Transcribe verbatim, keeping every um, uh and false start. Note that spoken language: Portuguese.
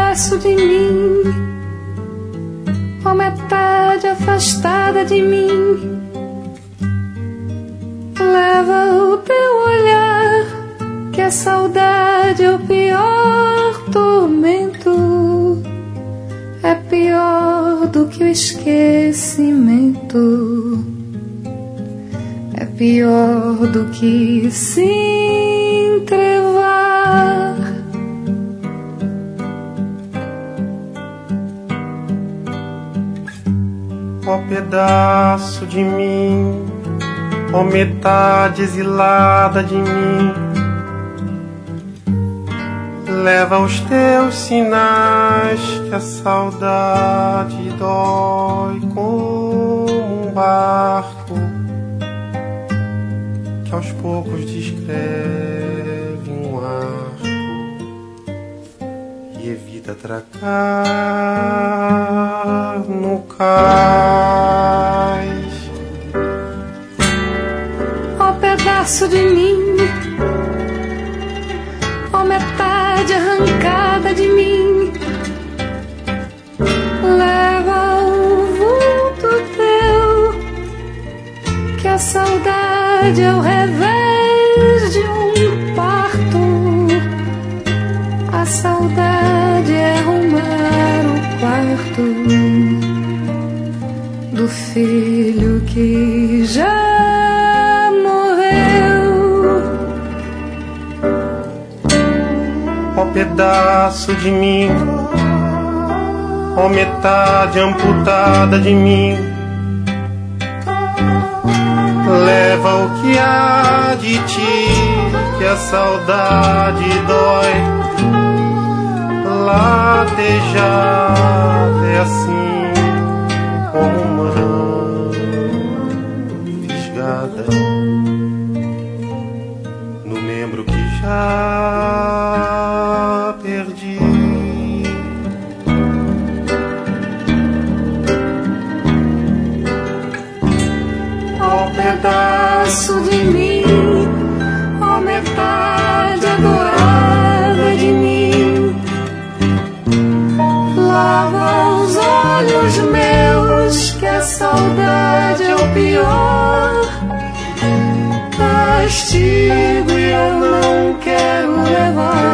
pedaço de mim, ó metade afastada de mim, leva o teu olhar, que a saudade é o pior tormento, é pior do que o esquecimento, é pior do que se entrevar. Ó pedaço de mim, ó metade exilada de mim, leva os teus sinais, que a saudade dói como um barco que aos poucos descreve um arco e evita atracar no cais. Ó pedaço de mim, ó metade arrancada de mim, leva o vulto teu, que a saudade é o revés de um parto, a saudade é arrumar o quarto do filho que já morreu. Ó pedaço de mim, ó metade amputada de mim, leva o que há de ti, que a saudade dói. Latejada é assim como mão fisgada no membro que já perdi. Ó pedaço de mim, ó metade adorada de mim, lava os olhos meus, que a saudade é o pior castigo e eu não quero levar.